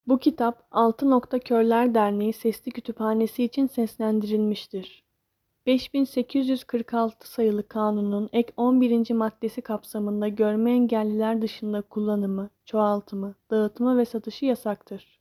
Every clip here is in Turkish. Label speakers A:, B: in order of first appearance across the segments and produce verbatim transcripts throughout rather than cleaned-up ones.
A: Bu kitap Altı Nokta Körler Derneği Sesli Kütüphanesi için seslendirilmiştir. beş bin sekiz yüz kırk altı sayılı kanunun ek on birinci maddesi kapsamında görme engelliler dışında kullanımı, çoğaltımı, dağıtımı ve satışı yasaktır.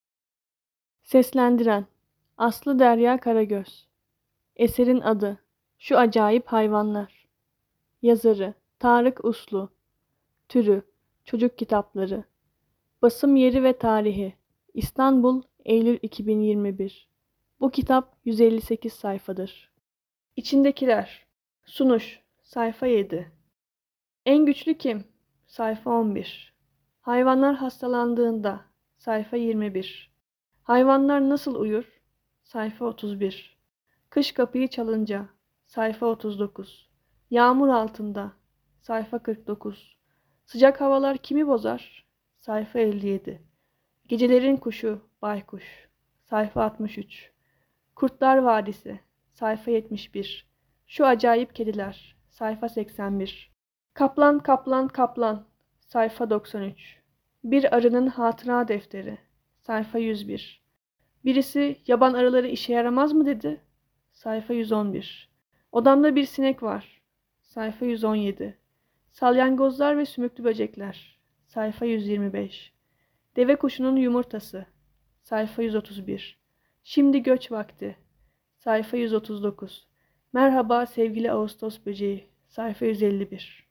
A: Seslendiren Aslı Derya Karagöz. Eserin adı Şu Acayip Hayvanlar. Yazarı Tarık Uslu. Türü Çocuk Kitapları. Basım yeri ve tarihi İstanbul, Eylül iki bin yirmi bir. Bu kitap yüz elli sekiz sayfadır. İçindekiler. Sunuş sayfa yedi. En güçlü kim? Sayfa on bir. Hayvanlar hastalandığında sayfa yirmi bir. Hayvanlar nasıl uyur? Sayfa otuz bir. Kış kapıyı çalınca sayfa otuz dokuz. Yağmur altında sayfa kırk dokuz. Sıcak havalar kimi bozar? Sayfa elli yedi. Gecelerin kuşu baykuş sayfa altmış üç. Kurtlar Vadisi sayfa yetmiş bir. Şu acayip kediler sayfa seksen bir. Kaplan kaplan kaplan sayfa doksan üç. Bir arının hatıra defteri sayfa yüz bir. Birisi yaban arıları işe yaramaz mı dedi? Sayfa yüz on bir. Odamda bir sinek var sayfa yüz on yedi. Salyangozlar ve sümüklü böcekler sayfa yüz yirmi beş. Deve kuşunun yumurtası sayfa yüz otuz bir. Şimdi göç vakti sayfa yüz otuz dokuz. Merhaba sevgili Ağustos böceği sayfa yüz elli bir.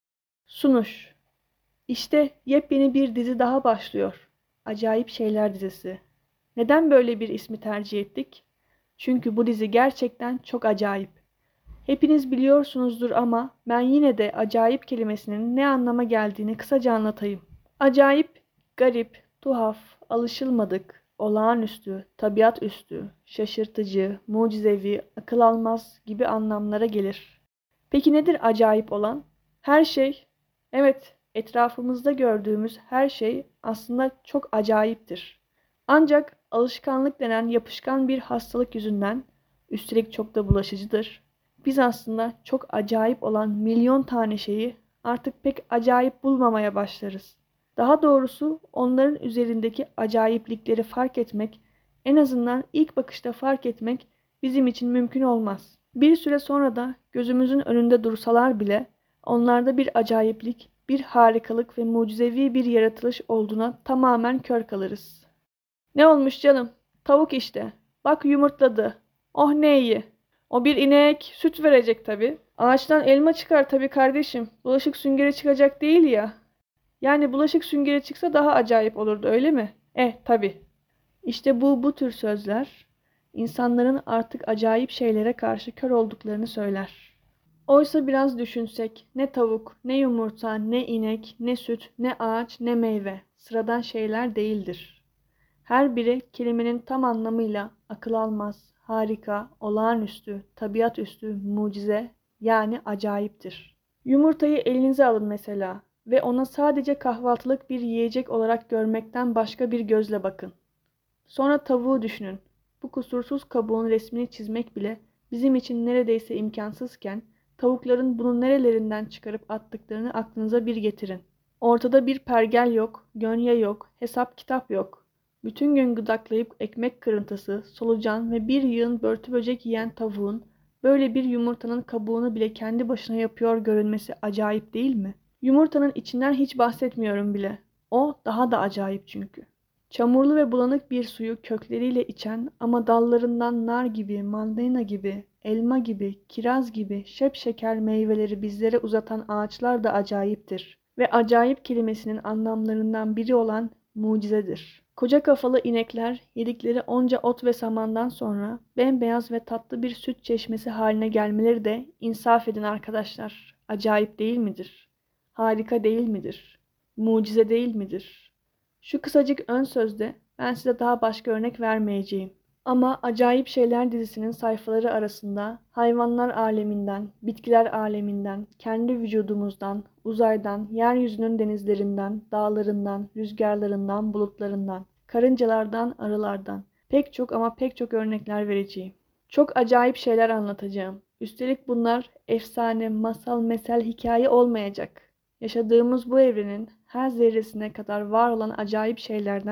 A: Sunuş İşte yepyeni bir dizi daha başlıyor. Acayip Şeyler dizisi. Neden böyle bir ismi tercih ettik? Çünkü bu dizi gerçekten çok acayip. Hepiniz biliyorsunuzdur ama ben yine de acayip kelimesinin ne anlama geldiğini kısaca anlatayım. Acayip, garip, tuhaf, alışılmadık, olağanüstü, tabiatüstü, şaşırtıcı, mucizevi, akıl almaz gibi anlamlara gelir. Peki nedir acayip olan? Her şey, evet, etrafımızda gördüğümüz her şey aslında çok acayiptir. Ancak alışkanlık denen yapışkan bir hastalık yüzünden, üstelik çok da bulaşıcıdır, biz aslında çok acayip olan milyon tane şeyi artık pek acayip bulmamaya başlarız. Daha doğrusu onların üzerindeki acayiplikleri fark etmek, en azından ilk bakışta fark etmek bizim için mümkün olmaz. Bir süre sonra da gözümüzün önünde dursalar bile onlarda bir acayiplik, bir harikalık ve mucizevi bir yaratılış olduğuna tamamen kör kalırız. Ne olmuş canım? Tavuk işte. Bak yumurtladı. Oh ne iyi. O bir inek, süt verecek tabii. Ağaçtan elma çıkar tabii kardeşim. Bulaşık süngeri çıkacak değil ya. Yani bulaşık süngeri çıksa daha acayip olurdu öyle mi? Eh tabii. İşte bu bu tür sözler insanların artık acayip şeylere karşı kör olduklarını söyler. Oysa biraz düşünsek ne tavuk, ne yumurta, ne inek, ne süt, ne ağaç, ne meyve sıradan şeyler değildir. Her biri kelimenin tam anlamıyla akıl almaz, harika, olağanüstü, tabiatüstü, mucize yani acayiptir. Yumurtayı elinize alın mesela ve ona sadece kahvaltılık bir yiyecek olarak görmekten başka bir gözle bakın. Sonra tavuğu düşünün. Bu kusursuz kabuğun resmini çizmek bile bizim için neredeyse imkansızken tavukların bunu nerelerinden çıkarıp attıklarını aklınıza bir getirin. Ortada bir pergel yok, gönye yok, hesap kitap yok. Bütün gün gıdaklayıp ekmek kırıntısı, solucan ve bir yığın börtü böcek yiyen tavuğun böyle bir yumurtanın kabuğunu bile kendi başına yapıyor görünmesi acayip değil mi? Yumurtanın içinden hiç bahsetmiyorum bile. O daha da acayip çünkü. Çamurlu ve bulanık bir suyu kökleriyle içen ama dallarından nar gibi, mandalina gibi, elma gibi, kiraz gibi şepşeker meyveleri bizlere uzatan ağaçlar da acayiptir. Ve acayip kelimesinin anlamlarından biri olan mucizedir. Koca kafalı inekler yedikleri onca ot ve samandan sonra bembeyaz ve tatlı bir süt çeşmesi haline gelmeleri de insaf edin arkadaşlar. Acayip değil midir? Harika değil midir? Mucize değil midir? Şu kısacık ön sözde ben size daha başka örnek vermeyeceğim. Ama Acayip Şeyler dizisinin sayfaları arasında hayvanlar aleminden, bitkiler aleminden, kendi vücudumuzdan, uzaydan, yeryüzünün denizlerinden, dağlarından, rüzgarlarından, bulutlarından, karıncalardan, arılardan pek çok ama pek çok örnekler vereceğim. Çok acayip şeyler anlatacağım. Üstelik bunlar efsane, masal, mesel, hikaye olmayacak. Yaşadığımız bu evrenin her zerresine kadar var olan acayip şeylerden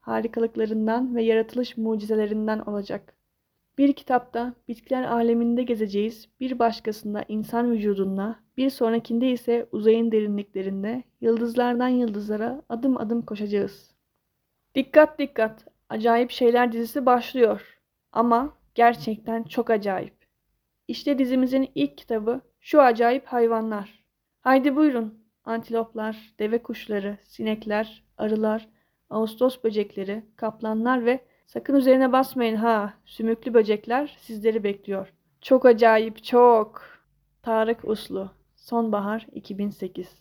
A: harikalıklarından ve yaratılış mucizelerinden olacak. Bir kitapta bitkiler aleminde gezeceğiz, bir başkasında insan vücudunda, bir sonrakinde ise uzayın derinliklerinde, yıldızlardan yıldızlara adım adım koşacağız. Dikkat dikkat! Acayip Şeyler dizisi başlıyor. Ama gerçekten çok acayip. İşte dizimizin ilk kitabı Şu Acayip Hayvanlar. Haydi buyurun. Antiloplar, deve kuşları, sinekler, arılar, ağustos böcekleri, kaplanlar ve sakın üzerine basmayın ha, sümüklü böcekler sizleri bekliyor. Çok acayip, çok. Tarık Uslu, Sonbahar iki bin sekiz.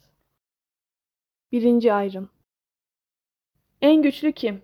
A: Birinci ayrım. En güçlü kim?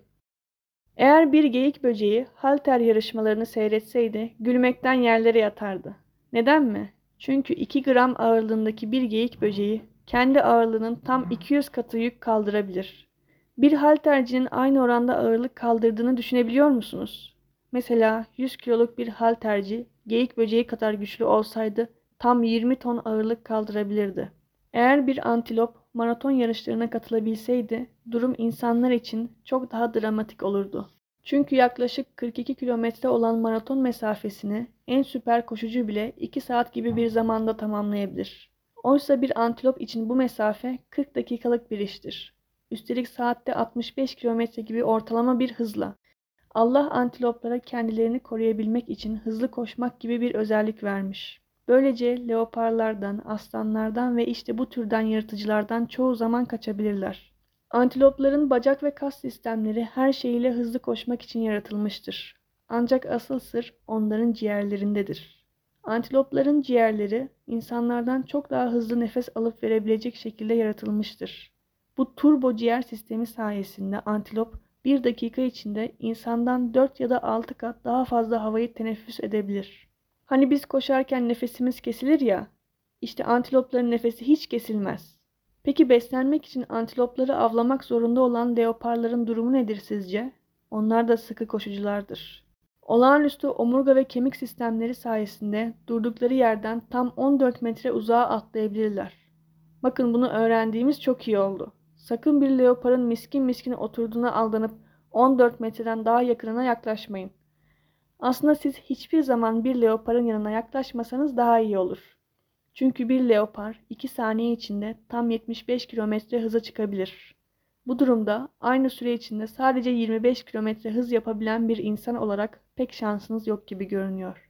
A: Eğer bir geyik böceği halter yarışmalarını seyretseydi gülmekten yerlere yatardı. Neden mi? Çünkü iki gram ağırlığındaki bir geyik böceği kendi ağırlığının tam iki yüz katı yük kaldırabilir. Bir haltercinin aynı oranda ağırlık kaldırdığını düşünebiliyor musunuz? Mesela yüz kiloluk bir halterci geyik böceği kadar güçlü olsaydı tam yirmi ton ağırlık kaldırabilirdi. Eğer bir antilop maraton yarışlarına katılabilseydi durum insanlar için çok daha dramatik olurdu. Çünkü yaklaşık kırk iki kilometre olan maraton mesafesini en süper koşucu bile iki saat gibi bir zamanda tamamlayabilir. Oysa bir antilop için bu mesafe kırk dakikalık bir iştir. Üstelik saatte altmış beş kilometre gibi ortalama bir hızla. Allah antiloplara kendilerini koruyabilmek için hızlı koşmak gibi bir özellik vermiş. Böylece leoparlardan, aslanlardan ve işte bu türden yırtıcılardan çoğu zaman kaçabilirler. Antilopların bacak ve kas sistemleri her şeyiyle hızlı koşmak için yaratılmıştır. Ancak asıl sır onların ciğerlerindedir. Antilopların ciğerleri insanlardan çok daha hızlı nefes alıp verebilecek şekilde yaratılmıştır. Bu turbo ciğer sistemi sayesinde antilop bir dakika içinde insandan dört ya da altı kat daha fazla havayı teneffüs edebilir. Hani biz koşarken nefesimiz kesilir ya, işte antilopların nefesi hiç kesilmez. Peki beslenmek için antilopları avlamak zorunda olan leoparların durumu nedir sizce? Onlar da sıkı koşuculardır. Olağanüstü omurga ve kemik sistemleri sayesinde durdukları yerden tam on dört metre uzağa atlayabilirler. Bakın bunu öğrendiğimiz çok iyi oldu. Sakın bir leoparın miskin miskin oturduğuna aldanıp on dört metreden daha yakınına yaklaşmayın. Aslında siz hiçbir zaman bir leoparın yanına yaklaşmasanız daha iyi olur. Çünkü bir leopar iki saniye içinde tam yetmiş beş kilometre hıza çıkabilir. Bu durumda aynı süre içinde sadece yirmi beş kilometre hız yapabilen bir insan olarak pek şansınız yok gibi görünüyor.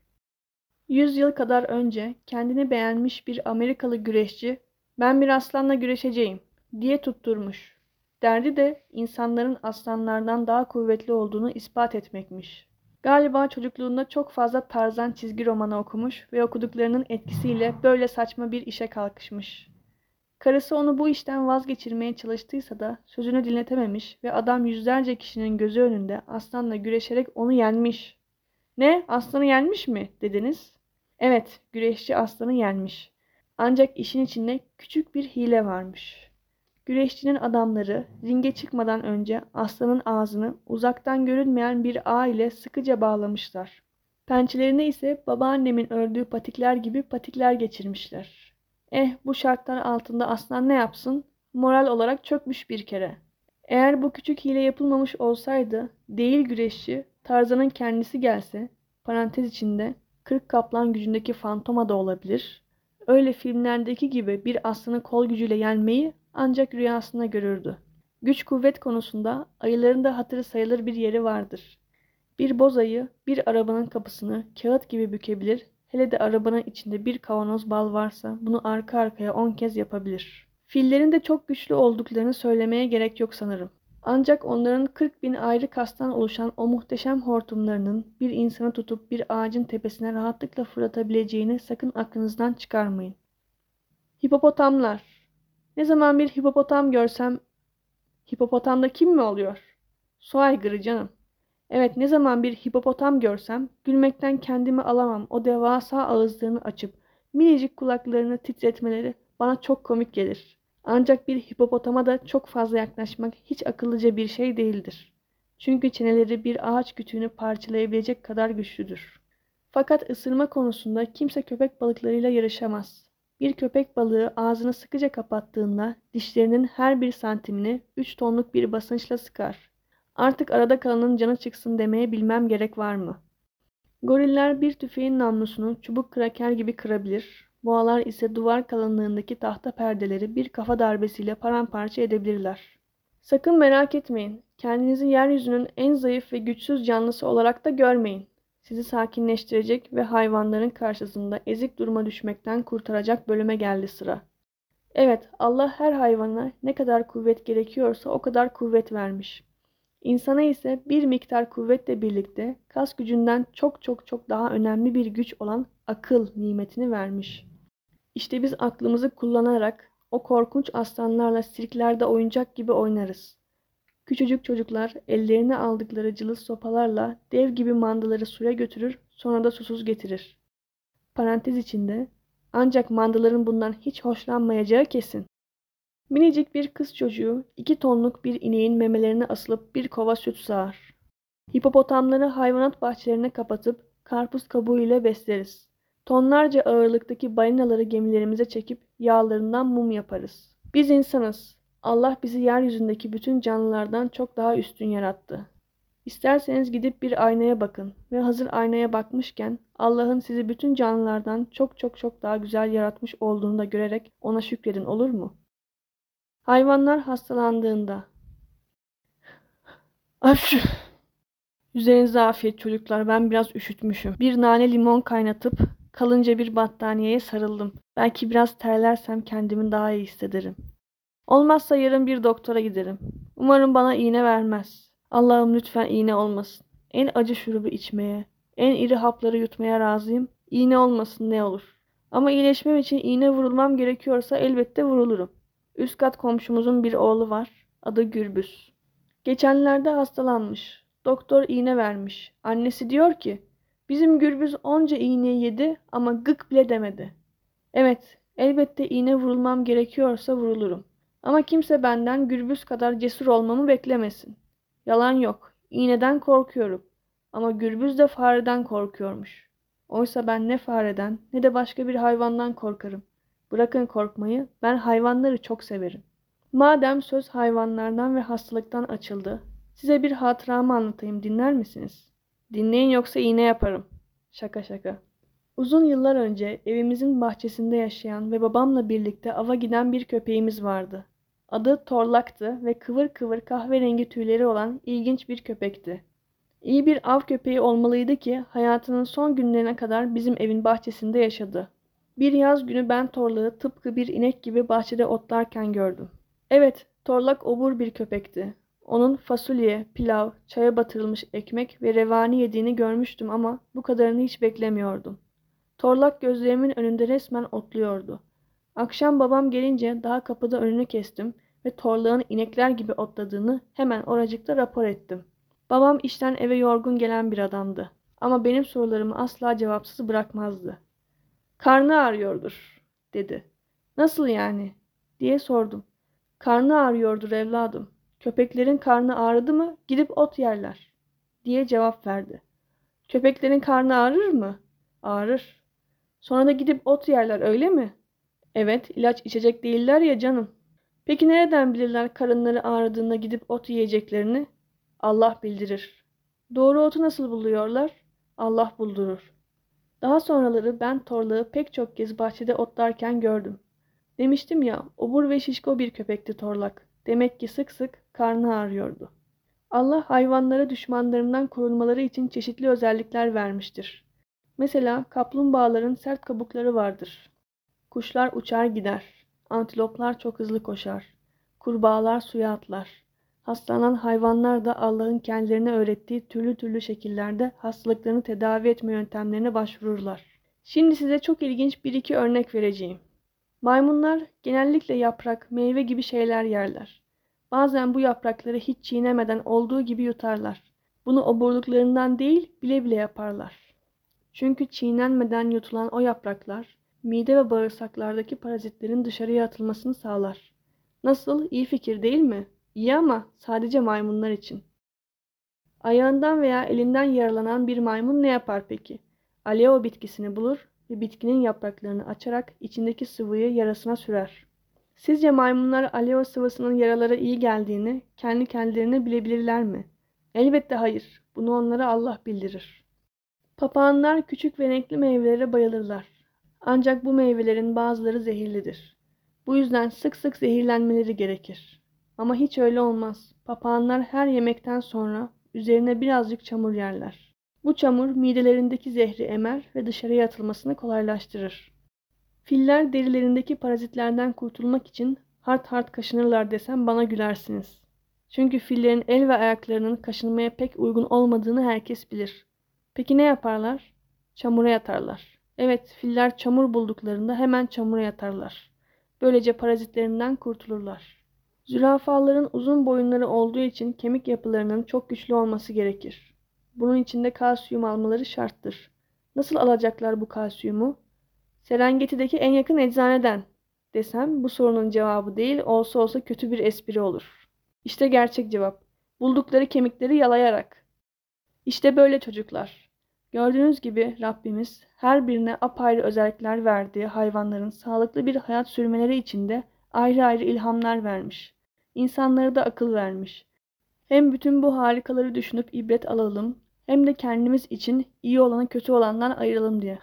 A: yüz yıl kadar önce kendini beğenmiş bir Amerikalı güreşçi "Ben bir aslanla güreşeceğim" diye tutturmuş. Derdi de insanların aslanlardan daha kuvvetli olduğunu ispat etmekmiş. Galiba çocukluğunda çok fazla Tarzan çizgi romanı okumuş ve okuduklarının etkisiyle böyle saçma bir işe kalkışmış. Karısı onu bu işten vazgeçirmeye çalıştıysa da sözünü dinletememiş ve adam yüzlerce kişinin gözü önünde aslanla güreşerek onu yenmiş. "Ne? Aslanı yenmiş mi?" dediniz. Evet, güreşçi aslanı yenmiş. Ancak işin içinde küçük bir hile varmış. Güreşçinin adamları ringe çıkmadan önce aslanın ağzını uzaktan görünmeyen bir ağ ile sıkıca bağlamışlar. Pençelerine ise babaannemin ördüğü patikler gibi patikler geçirmişler. Eh, bu şartlar altında aslan ne yapsın? Moral olarak çökmüş bir kere. Eğer bu küçük hile yapılmamış olsaydı, değil güreşçi, Tarzan'ın kendisi gelse, parantez içinde kırk kaplan gücündeki Fantoma da olabilir, öyle filmlerdeki gibi bir aslanı kol gücüyle yenmeyi ancak rüyasında görürdü. Güç kuvvet konusunda ayıların da hatırı sayılır bir yeri vardır. Bir boz ayı bir arabanın kapısını kağıt gibi bükebilir, hele de arabanın içinde bir kavanoz bal varsa bunu arka arkaya on kez yapabilir. Fillerin de çok güçlü olduklarını söylemeye gerek yok sanırım. Ancak onların kırk bin ayrı kastan oluşan o muhteşem hortumlarının bir insanı tutup bir ağacın tepesine rahatlıkla fırlatabileceğini sakın aklınızdan çıkarmayın. Hipopotamlar. Ne zaman bir hipopotam görsem, hipopotamda kim mi oluyor? Su aygırı canım. Evet, ne zaman bir hipopotam görsem gülmekten kendimi alamam. O devasa ağızlarını açıp minicik kulaklarını titretmeleri bana çok komik gelir. Ancak bir hipopotama da çok fazla yaklaşmak hiç akıllıca bir şey değildir. Çünkü çeneleri bir ağaç kütüğünü parçalayabilecek kadar güçlüdür. Fakat ısırma konusunda kimse köpek balıklarıyla yarışamaz. Bir köpek balığı ağzını sıkıca kapattığında dişlerinin her bir santimini üç tonluk bir basınçla sıkar. Artık arada kalanın canı çıksın demeye bilmem gerek var mı? Goriller bir tüfeğin namlusunu çubuk kraker gibi kırabilir, boğalar ise duvar kalınlığındaki tahta perdeleri bir kafa darbesiyle paramparça edebilirler. Sakın merak etmeyin, kendinizi yeryüzünün en zayıf ve güçsüz canlısı olarak da görmeyin. Sizi sakinleştirecek ve hayvanların karşısında ezik duruma düşmekten kurtaracak bölüme geldi sıra. Evet, Allah her hayvana ne kadar kuvvet gerekiyorsa o kadar kuvvet vermiş. İnsana ise bir miktar kuvvetle birlikte kas gücünden çok çok çok daha önemli bir güç olan akıl nimetini vermiş. İşte biz aklımızı kullanarak o korkunç aslanlarla sirklerde oyuncak gibi oynarız. Küçücük çocuklar ellerine aldıkları cılız sopalarla dev gibi mandaları suya götürür, sonra da susuz getirir. Parantez içinde, ancak mandaların bundan hiç hoşlanmayacağı kesin. Minicik bir kız çocuğu iki tonluk bir ineğin memelerine asılıp bir kova süt sağar. Hipopotamları hayvanat bahçelerine kapatıp karpuz kabuğu ile besleriz. Tonlarca ağırlıktaki balinaları gemilerimize çekip yağlarından mum yaparız. Biz insanız. Allah bizi yeryüzündeki bütün canlılardan çok daha üstün yarattı. İsterseniz gidip bir aynaya bakın ve hazır aynaya bakmışken Allah'ın sizi bütün canlılardan çok çok çok daha güzel yaratmış olduğunu da görerek ona şükredin, olur mu? Hayvanlar hastalandığında. Afşu. Üzerinize afiyet çocuklar, ben biraz üşütmüşüm. Bir nane limon kaynatıp kalınca bir battaniyeye sarıldım. Belki biraz terlersem kendimi daha iyi hissederim. Olmazsa yarın bir doktora giderim. Umarım bana iğne vermez. Allah'ım lütfen iğne olmasın. En acı şurubu içmeye, en iri hapları yutmaya razıyım. İğne olmasın ne olur. Ama iyileşmem için iğne vurulmam gerekiyorsa elbette vurulurum. Üst kat komşumuzun bir oğlu var. Adı Gürbüz. Geçenlerde hastalanmış. Doktor iğne vermiş. Annesi diyor ki, bizim Gürbüz onca iğneyi yedi ama gık bile demedi. Evet, elbette iğne vurulmam gerekiyorsa vurulurum. Ama kimse benden Gürbüz kadar cesur olmamı beklemesin. Yalan yok, iğneden korkuyorum. Ama Gürbüz de fareden korkuyormuş. Oysa ben ne fareden ne de başka bir hayvandan korkarım. Bırakın korkmayı, ben hayvanları çok severim. Madem söz hayvanlardan ve hastalıktan açıldı, size bir hatıramı anlatayım, dinler misiniz? Dinleyin yoksa iğne yaparım. Şaka şaka. Uzun yıllar önce evimizin bahçesinde yaşayan ve babamla birlikte ava giden bir köpeğimiz vardı. Adı Torlak'tı ve kıvır kıvır kahverengi tüyleri olan ilginç bir köpekti. İyi bir av köpeği olmalıydı ki hayatının son günlerine kadar bizim evin bahçesinde yaşadı. Bir yaz günü ben Torlak'ı tıpkı bir inek gibi bahçede otlarken gördüm. Evet, Torlak obur bir köpekti. Onun fasulye, pilav, çaya batırılmış ekmek ve revani yediğini görmüştüm ama bu kadarını hiç beklemiyordum. Torlak gözlerimin önünde resmen otluyordu. Akşam babam gelince daha kapıda önünü kestim ve Torlak'ın inekler gibi otladığını hemen oracıkta rapor ettim. Babam işten eve yorgun gelen bir adamdı. Ama benim sorularımı asla cevapsız bırakmazdı. Karnı ağrıyordur, dedi. Nasıl yani? Diye sordum. Karnı ağrıyordur evladım. Köpeklerin karnı ağrıdı mı gidip ot yerler, diye cevap verdi. Köpeklerin karnı ağrır mı? Ağrır. Sonra da gidip ot yerler, öyle mi? Evet, ilaç içecek değiller ya canım. Peki nereden bilirler karınları ağrıdığında gidip ot yiyeceklerini? Allah bildirir. Doğru otu nasıl buluyorlar? Allah buldurur. Daha sonraları ben Torlak'ı pek çok kez bahçede otlarken gördüm. Demiştim ya, obur ve şişko bir köpekti Torlak. Demek ki sık sık karnı ağrıyordu. Allah hayvanlara düşmanlarından korunmaları için çeşitli özellikler vermiştir. Mesela kaplumbağaların sert kabukları vardır. Kuşlar uçar gider. Antiloplar çok hızlı koşar. Kurbağalar suya atlar. Hastalanan hayvanlar da Allah'ın kendilerine öğrettiği türlü türlü şekillerde hastalıklarını tedavi etme yöntemlerine başvururlar. Şimdi size çok ilginç bir iki örnek vereceğim. Maymunlar genellikle yaprak, meyve gibi şeyler yerler. Bazen bu yaprakları hiç çiğnemeden olduğu gibi yutarlar. Bunu oburluklarından değil, bile bile yaparlar. Çünkü çiğnenmeden yutulan o yapraklar, mide ve bağırsaklardaki parazitlerin dışarıya atılmasını sağlar. Nasıl? İyi fikir değil mi? İyi ama sadece maymunlar için. Ayağından veya elinden yaralanan bir maymun ne yapar peki? Aleo bitkisini bulur ve bitkinin yapraklarını açarak içindeki sıvıyı yarasına sürer. Sizce maymunlar aleo sıvısının yaralara iyi geldiğini kendi kendilerine bilebilirler mi? Elbette hayır. Bunu onlara Allah bildirir. Papağanlar küçük ve renkli meyvelere bayılırlar. Ancak bu meyvelerin bazıları zehirlidir. Bu yüzden sık sık zehirlenmeleri gerekir. Ama hiç öyle olmaz. Papağanlar her yemekten sonra üzerine birazcık çamur yerler. Bu çamur midelerindeki zehri emer ve dışarıya atılmasını kolaylaştırır. Filler derilerindeki parazitlerden kurtulmak için hart hart kaşınırlar desem bana gülersiniz. Çünkü fillerin el ve ayaklarının kaşınmaya pek uygun olmadığını herkes bilir. Peki ne yaparlar? Çamura yatarlar. Evet, filler çamur bulduklarında hemen çamura yatarlar. Böylece parazitlerinden kurtulurlar. Zürafaların uzun boyunları olduğu için kemik yapılarının çok güçlü olması gerekir. Bunun için de kalsiyum almaları şarttır. Nasıl alacaklar bu kalsiyumu? Serengeti'deki en yakın eczaneden desem bu sorunun cevabı değil, olsa olsa kötü bir espri olur. İşte gerçek cevap. Buldukları kemikleri yalayarak. İşte böyle çocuklar. Gördüğünüz gibi Rabbimiz her birine apayrı özellikler verdiği hayvanların sağlıklı bir hayat sürmeleri için de ayrı ayrı ilhamlar vermiş. İnsanlara da akıl vermiş. Hem bütün bu harikaları düşünüp ibret alalım, hem de kendimiz için iyi olanı kötü olandan ayıralım diye.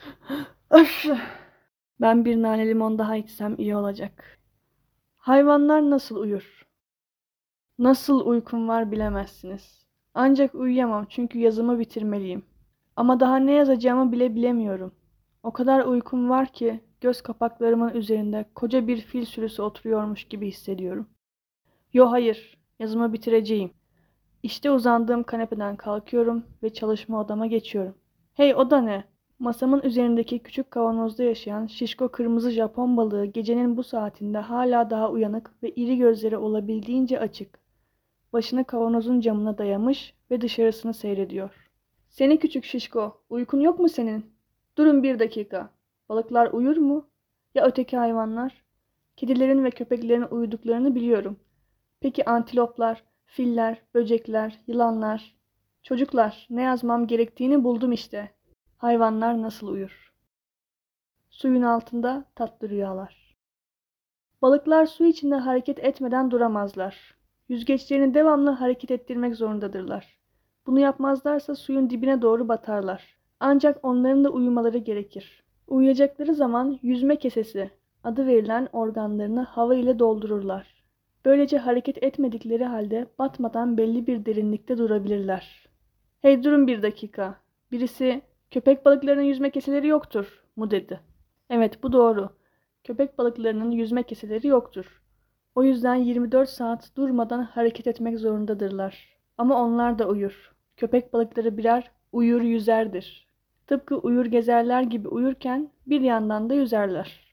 A: Ben bir nane limon daha içsem iyi olacak. Hayvanlar nasıl uyur? Nasıl uykum var bilemezsiniz. Ancak uyuyamam çünkü yazımı bitirmeliyim. Ama daha ne yazacağımı bile bilemiyorum. O kadar uykum var ki göz kapaklarımın üzerinde koca bir fil sürüsü oturuyormuş gibi hissediyorum. Yo hayır, yazımı bitireceğim. İşte uzandığım kanepeden kalkıyorum ve çalışma odama geçiyorum. Hey, o da ne? Masamın üzerindeki küçük kavanozda yaşayan şişko kırmızı Japon balığı gecenin bu saatinde hala daha uyanık ve iri gözleri olabildiğince açık. Başını kavanozun camına dayamış ve dışarısını seyrediyor. Seni küçük şişko, uykun yok mu senin? Durun bir dakika. Balıklar uyur mu? Ya öteki hayvanlar? Kedilerin ve köpeklerin uyuduklarını biliyorum. Peki antiloplar, filler, böcekler, yılanlar? Çocuklar, ne yazmam gerektiğini buldum işte. Hayvanlar nasıl uyur? Suyun altında tatlı rüyalar. Balıklar su içinde hareket etmeden duramazlar. Yüzgeçlerini devamlı hareket ettirmek zorundadırlar. Bunu yapmazlarsa suyun dibine doğru batarlar. Ancak onların da uyumaları gerekir. Uyuyacakları zaman yüzme kesesi adı verilen organlarını hava ile doldururlar. Böylece hareket etmedikleri halde batmadan belli bir derinlikte durabilirler. Hey, durun bir dakika. Birisi köpek balıklarının yüzme keseleri yoktur mu dedi. Evet, bu doğru. Köpek balıklarının yüzme keseleri yoktur. O yüzden yirmi dört saat durmadan hareket etmek zorundadırlar. Ama onlar da uyur. Köpek balıkları birer uyur yüzerdir. Tıpkı uyur gezerler gibi uyurken bir yandan da yüzerler.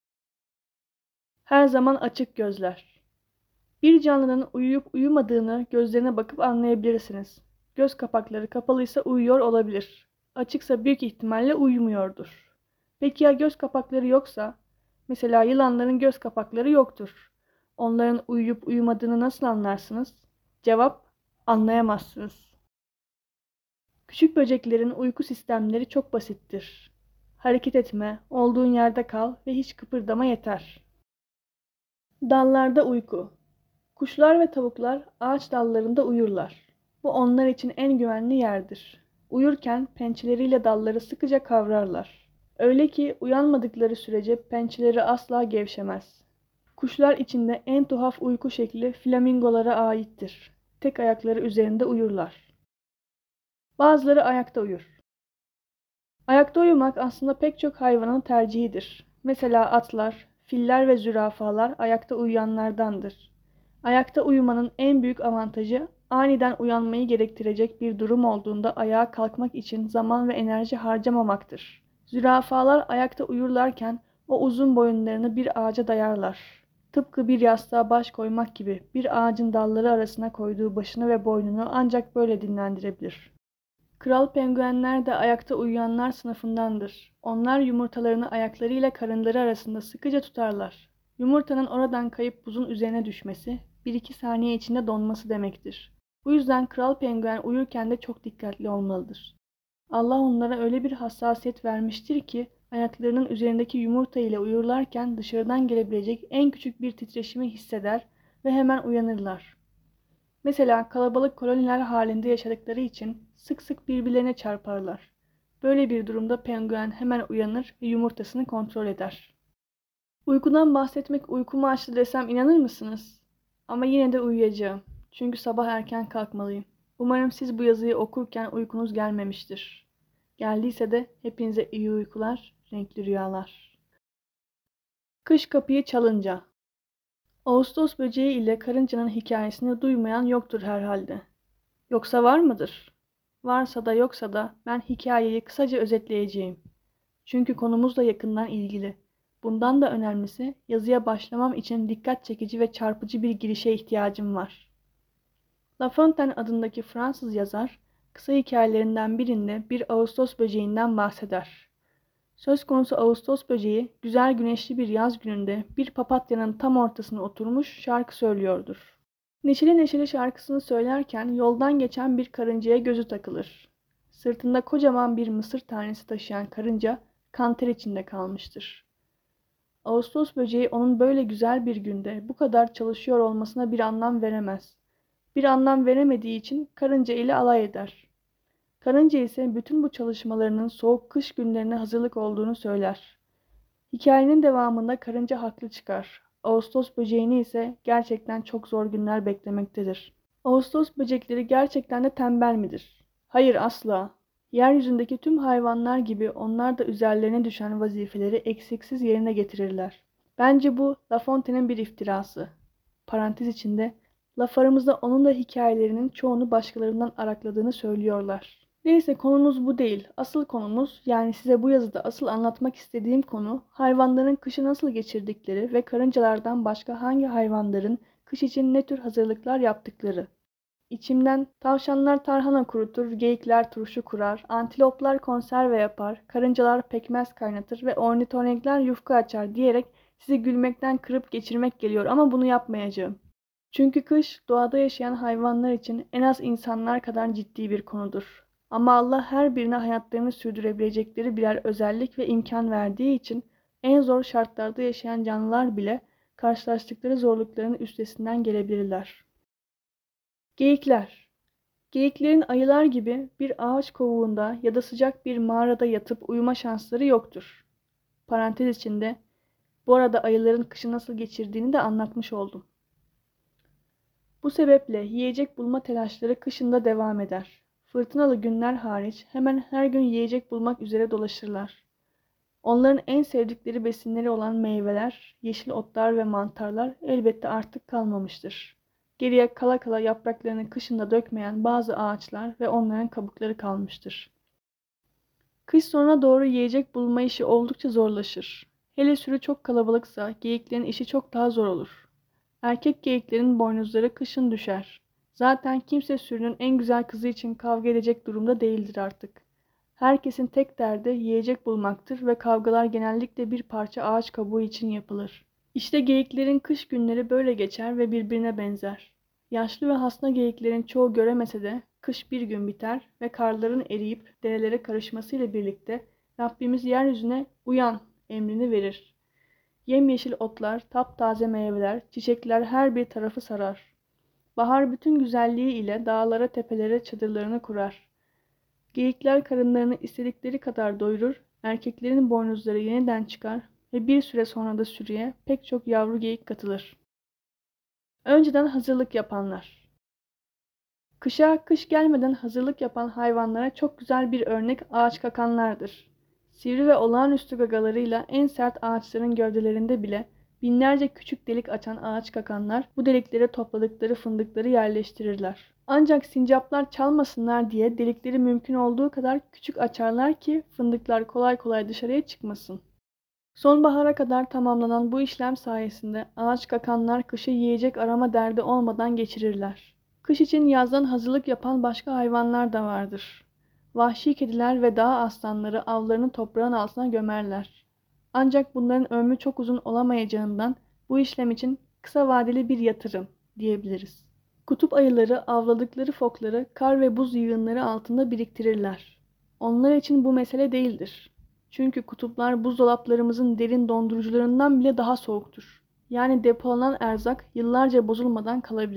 A: Her zaman açık gözler. Bir canlının uyuyup uyumadığını gözlerine bakıp anlayabilirsiniz. Göz kapakları kapalıysa uyuyor olabilir. Açıksa büyük ihtimalle uyumuyordur. Peki ya göz kapakları yoksa? Mesela yılanların göz kapakları yoktur. Onların uyuyup uyumadığını nasıl anlarsınız? Cevap, anlayamazsınız. Küçük böceklerin uyku sistemleri çok basittir. Hareket etme, olduğun yerde kal ve hiç kıpırdama yeter. Dallarda uyku. Kuşlar ve tavuklar ağaç dallarında uyurlar. Bu onlar için en güvenli yerdir. Uyurken pençeleriyle dalları sıkıca kavrarlar. Öyle ki uyanmadıkları sürece pençeleri asla gevşemez. Kuşlar içinde en tuhaf uyku şekli flamingolara aittir. Tek ayakları üzerinde uyurlar. Bazıları ayakta uyur. Ayakta uyumak aslında pek çok hayvanın tercihidir. Mesela atlar, filler ve zürafalar ayakta uyuyanlardandır. Ayakta uyumanın en büyük avantajı aniden uyanmayı gerektirecek bir durum olduğunda ayağa kalkmak için zaman ve enerji harcamamaktır. Zürafalar ayakta uyurlarken o uzun boyunlarını bir ağaca dayarlar. Tıpkı bir yastığa baş koymak gibi bir ağacın dalları arasına koyduğu başını ve boynunu ancak böyle dinlendirebilir. Kral penguenler de ayakta uyuyanlar sınıfındandır. Onlar yumurtalarını ayaklarıyla karınları arasında sıkıca tutarlar. Yumurtanın oradan kayıp buzun üzerine düşmesi, bir iki saniye içinde donması demektir. Bu yüzden kral penguen uyurken de çok dikkatli olmalıdır. Allah onlara öyle bir hassasiyet vermiştir ki, ayaklarının üzerindeki yumurta ile uyurlarken dışarıdan gelebilecek en küçük bir titreşimi hisseder ve hemen uyanırlar. Mesela kalabalık koloniler halinde yaşadıkları için sık sık birbirlerine çarparlar. Böyle bir durumda penguen hemen uyanır ve yumurtasını kontrol eder. Uykudan bahsetmek uykumu açtı desem inanır mısınız? Ama yine de uyuyacağım. Çünkü sabah erken kalkmalıyım. Umarım siz bu yazıyı okurken uykunuz gelmemiştir. Geldiyse de hepinize iyi uykular, renkli rüyalar. Kış kapıyı çalınca. Ağustos böceği ile karıncanın hikayesini duymayan yoktur herhalde. Yoksa var mıdır? Varsa da yoksa da ben hikayeyi kısaca özetleyeceğim. Çünkü konumuzla yakından ilgili. Bundan da önemlisi yazıya başlamam için dikkat çekici ve çarpıcı bir girişe ihtiyacım var. La Fontaine adındaki Fransız yazar, kısa hikayelerinden birinde bir Ağustos böceğinden bahseder. Söz konusu Ağustos böceği, güzel güneşli bir yaz gününde bir papatyanın tam ortasına oturmuş şarkı söylüyordur. Neşeli neşeli şarkısını söylerken yoldan geçen bir karıncaya gözü takılır. Sırtında kocaman bir mısır tanesi taşıyan karınca kanter içinde kalmıştır. Ağustos böceği onun böyle güzel bir günde bu kadar çalışıyor olmasına bir anlam veremez. Bir anlam veremediği için karınca ile alay eder. Karınca ise bütün bu çalışmalarının soğuk kış günlerine hazırlık olduğunu söyler. Hikayenin devamında karınca haklı çıkar. Ağustos böceğini ise gerçekten çok zor günler beklemektedir. Ağustos böcekleri gerçekten de tembel midir? Hayır, asla. Yeryüzündeki tüm hayvanlar gibi onlar da üzerlerine düşen vazifeleri eksiksiz yerine getirirler. Bence bu La Fontaine'in bir iftirası. Parantez içinde, laf aramızda onun da hikayelerinin çoğunu başkalarından arakladığını söylüyorlar. Neyse, konumuz bu değil. Asıl konumuz, yani size bu yazıda asıl anlatmak istediğim konu, hayvanların kışı nasıl geçirdikleri ve karıncalardan başka hangi hayvanların kış için ne tür hazırlıklar yaptıkları. İçimden tavşanlar tarhana kurutur, geyikler turşu kurar, antiloplar konserve yapar, karıncalar pekmez kaynatır ve ornitorenkler yufka açar diyerek sizi gülmekten kırıp geçirmek geliyor ama bunu yapmayacağım. Çünkü kış doğada yaşayan hayvanlar için en az insanlar kadar ciddi bir konudur. Ama Allah her birine hayatlarını sürdürebilecekleri birer özellik ve imkan verdiği için en zor şartlarda yaşayan canlılar bile karşılaştıkları zorlukların üstesinden gelebilirler. Geyikler. Geyiklerin ayılar gibi bir ağaç kovuğunda ya da sıcak bir mağarada yatıp uyuma şansları yoktur. Parantez içinde, bu arada ayıların kışı nasıl geçirdiğini de anlatmış oldum. Bu sebeple yiyecek bulma telaşları kışında devam eder. Fırtınalı günler hariç hemen her gün yiyecek bulmak üzere dolaşırlar. Onların en sevdikleri besinleri olan meyveler, yeşil otlar ve mantarlar elbette artık kalmamıştır. Geriye kala kala yapraklarını kışında dökmeyen bazı ağaçlar ve onların kabukları kalmıştır. Kış sonuna doğru yiyecek bulma işi oldukça zorlaşır. Hele sürü çok kalabalıksa geyiklerin işi çok daha zor olur. Erkek geyiklerin boynuzları kışın düşer. Zaten kimse sürünün en güzel kızı için kavga edecek durumda değildir artık. Herkesin tek derdi yiyecek bulmaktır ve kavgalar genellikle bir parça ağaç kabuğu için yapılır. İşte geyiklerin kış günleri böyle geçer ve birbirine benzer. Yaşlı ve hasta geyiklerin çoğu göremese de kış bir gün biter ve karların eriyip derelere karışmasıyla birlikte Rabbimiz yeryüzüne uyan emrini verir. Yemyeşil otlar, taptaze meyveler, çiçekler her bir tarafı sarar. Bahar bütün güzelliği ile dağlara tepelere çadırlarını kurar. Geyikler karınlarını istedikleri kadar doyurur, erkeklerin boynuzları yeniden çıkar ve bir süre sonra da sürüye pek çok yavru geyik katılır. Önceden hazırlık yapanlar. Kışa kış gelmeden hazırlık yapan hayvanlara çok güzel bir örnek ağaç kakanlardır. Sivri ve olağanüstü gagalarıyla en sert ağaçların gövdelerinde bile binlerce küçük delik açan ağaç kakanlar bu deliklere topladıkları fındıkları yerleştirirler. Ancak sincaplar çalmasınlar diye delikleri mümkün olduğu kadar küçük açarlar ki fındıklar kolay kolay dışarıya çıkmasın. Sonbahara kadar tamamlanan bu işlem sayesinde ağaç kakanlar kışı yiyecek arama derdi olmadan geçirirler. Kış için yazdan hazırlık yapan başka hayvanlar da vardır. Vahşi kediler ve dağ aslanları avlarını toprağın altına gömerler. Ancak bunların ömrü çok uzun olamayacağından bu işlem için kısa vadeli bir yatırım diyebiliriz. Kutup ayıları avladıkları fokları kar ve buz yığınları altında biriktirirler. Onlar için bu mesele değildir. Çünkü kutuplar buzdolaplarımızın derin dondurucularından bile daha soğuktur. Yani depolanan erzak yıllarca bozulmadan kalabilir.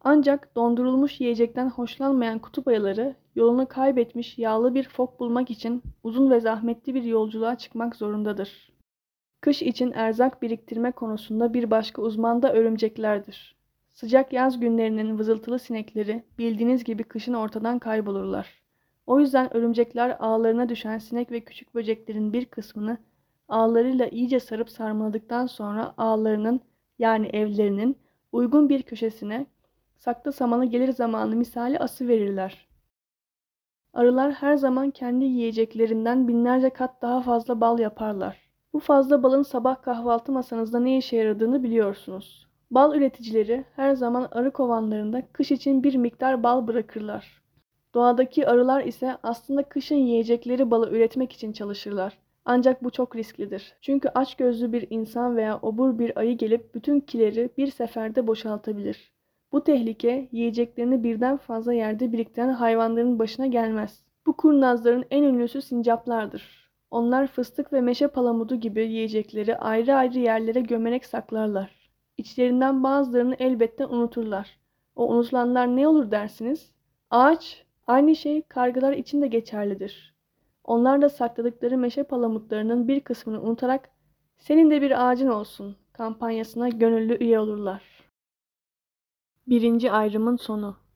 A: Ancak dondurulmuş yiyecekten hoşlanmayan kutup ayıları yolunu kaybetmiş yağlı bir fok bulmak için uzun ve zahmetli bir yolculuğa çıkmak zorundadır. Kış için erzak biriktirme konusunda bir başka uzman da örümceklerdir. Sıcak yaz günlerinin vızıltılı sinekleri bildiğiniz gibi kışın ortadan kaybolurlar. O yüzden örümcekler ağlarına düşen sinek ve küçük böceklerin bir kısmını ağlarıyla iyice sarıp sarmaladıktan sonra ağlarının yani evlerinin uygun bir köşesine saklı samanı gelir zamanı misali asıverirler. Arılar her zaman kendi yiyeceklerinden binlerce kat daha fazla bal yaparlar. Bu fazla balın sabah kahvaltı masanızda ne işe yaradığını biliyorsunuz. Bal üreticileri her zaman arı kovanlarında kış için bir miktar bal bırakırlar. Doğadaki arılar ise aslında kışın yiyecekleri balı üretmek için çalışırlar. Ancak bu çok risklidir. Çünkü açgözlü bir insan veya obur bir ayı gelip bütün kileri bir seferde boşaltabilir. Bu tehlike yiyeceklerini birden fazla yerde biriktiren hayvanların başına gelmez. Bu kurnazların en ünlüsü sincaplardır. Onlar fıstık ve meşe palamudu gibi yiyecekleri ayrı ayrı yerlere gömerek saklarlar. İçlerinden bazılarını elbette unuturlar. O unutulanlar ne olur dersiniz? Ağaç. Aynı şey kargalar için de geçerlidir. Onlar da sakladıkları meşe palamutlarının bir kısmını unutarak "Senin de bir ağacın olsun" kampanyasına gönüllü üye olurlar. Birinci ayrımın sonu.